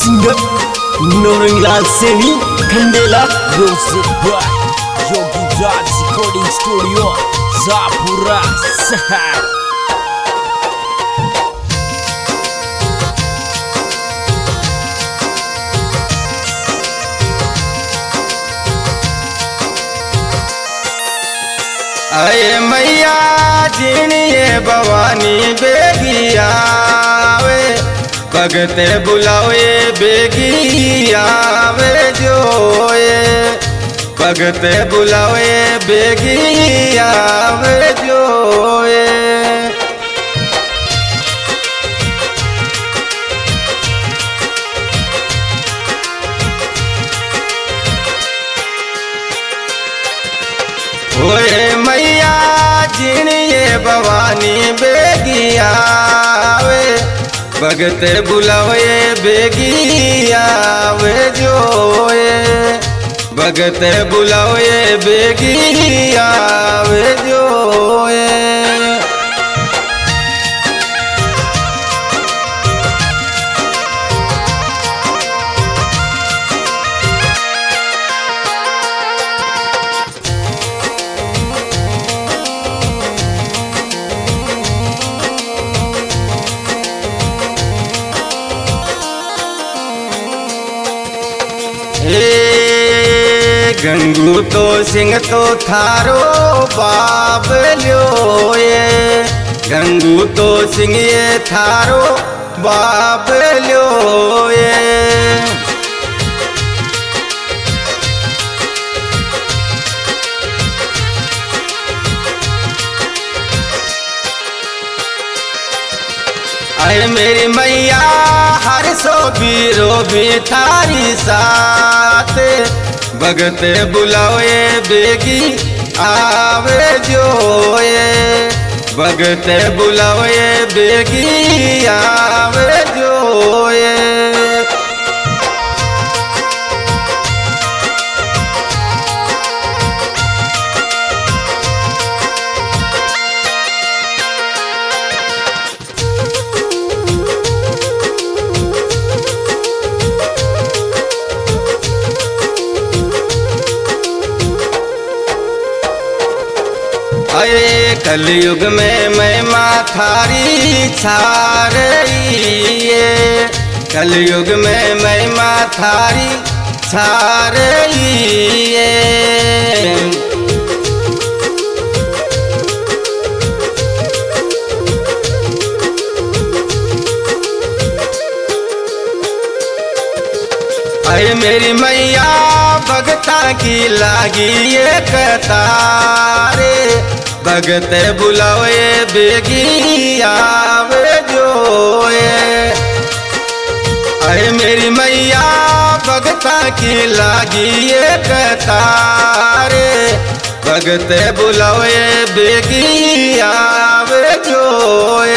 singer Noringlaal Seni Khandela Music by Yogi Raj Recording Studio Zapura Sahar. अये मैया जीनिए भवानी बेगिया वे भगते बुलावे बेगिया वे जोए भगते बुलावे बेगिया वे जोए ओए मैया जीनिए भवानी बेगिया वे भगते बुलावे बेगिया वे जोए भगते बुलावे बेगिया वे जोए गंगू तो सिंह तो थारो बाप ल्योए गंगू तो सिंह ये थारो बाप ल्योए अरे मेरी मैया हर सो बीरो भी थारी साथ भगते बुलावे बेगी आवे जोए भगते बुलावे बेगी आवे जोए अये कलयुग में महिमा थारी छा रही है कलयुग में महिमा थारी छा रही है अरे मेरी मैया भगता की लागी ये कतारे भगते बुलावे बेगी आवे जोए अरे मेरी मैया भगता की लागी ये कतारे भगते बुलावे बेगी आवे जोए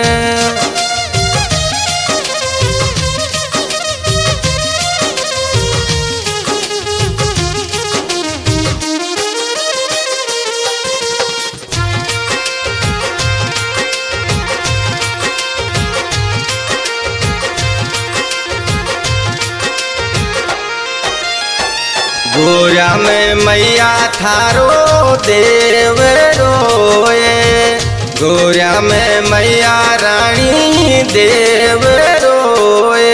गोरा में मैया थारो देव रोए गोरा में मैया रानी देव रोए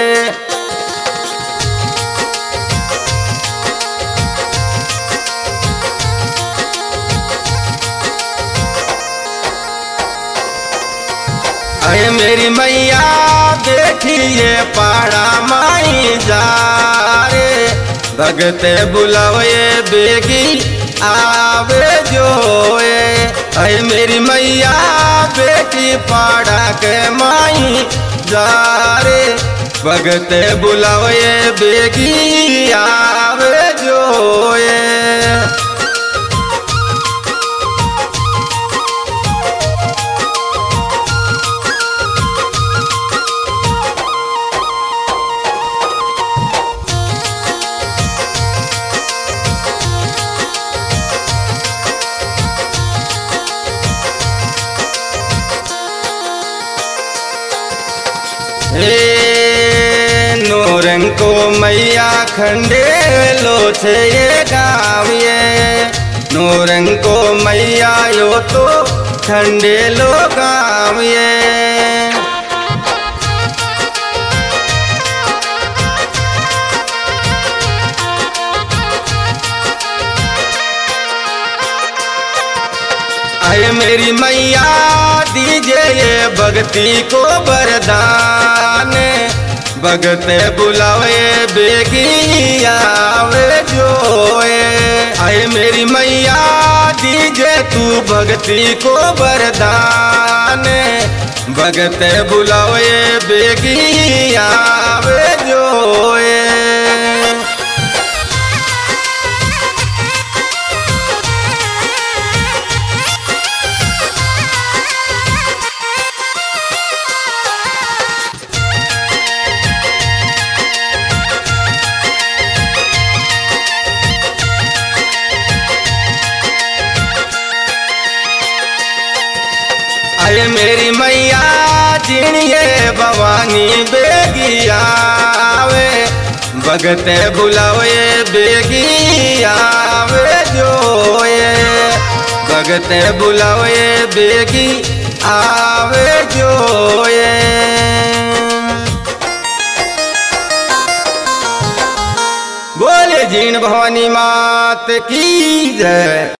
अरे मेरी मैया देखिए पाड़ा माई जा रे भगते बुलावे बेगी आवे जोए अरे मेरी मैया बेटी पाड़ा के माई जा रे भगते बुलावे बेगी आवे जोए नूरंग को मैया खंडे लो छे ये गाँव ये नूरंग को मैया यो तो खंडे लो गाँव ये आए मेरी मैया दीजिए ये भक्ति को वरदान भगत बुलावे बेगी आवे जोए आए मेरी मैया दीजिए तू भक्ति को वरदान भगत बुलावे बेगी आवे जोए आए मेरी मैया जिनिए भवानी बेगी आवे भगत बुलावे बेगी आवे जोए भगत बुलावे बेगी आवे जोए बोले जीन भवानी मात की जय।